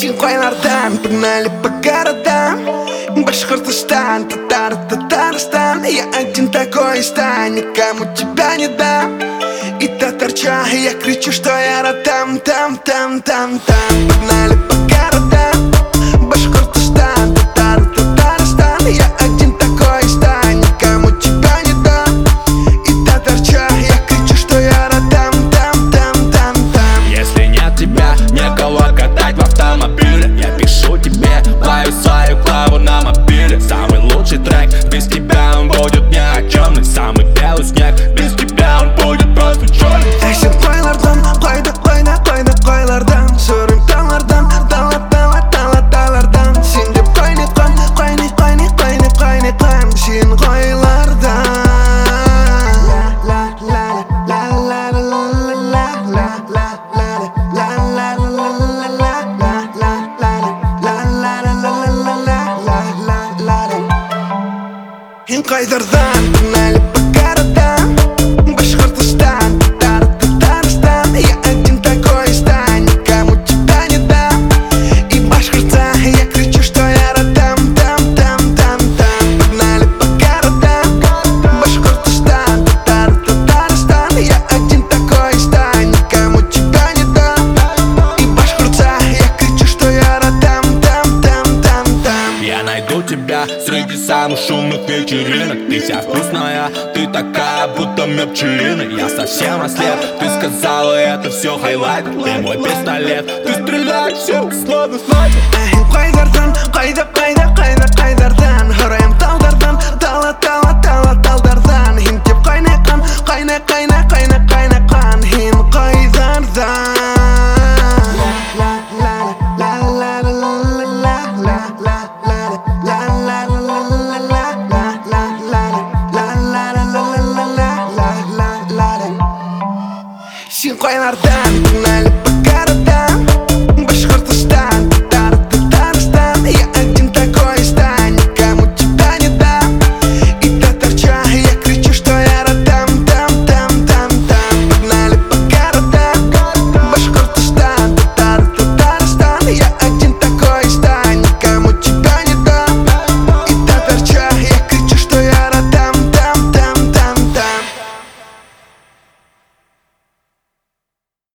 Синхайлардан погнали по городам. Башкортостан, Татарстан. Я один такой стань, никому тебя не дам. И татарча, я кричу, что я там. Погнали по городам. Башкортостан, Татарстан. Я один такой стань, никому тебя не дам. И татарча, я кричу, что я там. Если нет тебя, некого катать в автомобиле, я пишу тебе, ловлю свою клаву на мобиле. Самый лучший трек, без тебя он будет ни о чем. Самый белый снег, без тебя он будет просто черный. Сен қойлардан, қойлардан Сөрім талардан, талардан Сен деп қойнеқан, сен қойлардан. Қайдардан, погнали по городам. Башкортостан, Татарстан. Я один такой стань, никому тебя не дам. И башкорта, я кричу, что я там. Погнали по городам. Башкортостан, Татарстан. Я один такой стань, никому тебя не дам. И башкорта, я кричу, что я там. Я найду тебя среди самых шумных вечеринок. Ты вся вкусная, ты такая, будто мед пчелиный. Я совсем ослеп, ты сказала, это все хайлайт. Ты мой пистолет, ты стреляешь всем, словно снайпер. Қайдардан, қайдардан Хұрайым талдардан, талдардан Хин деп қайнайқан, хин қайдардан. Сен қойлардан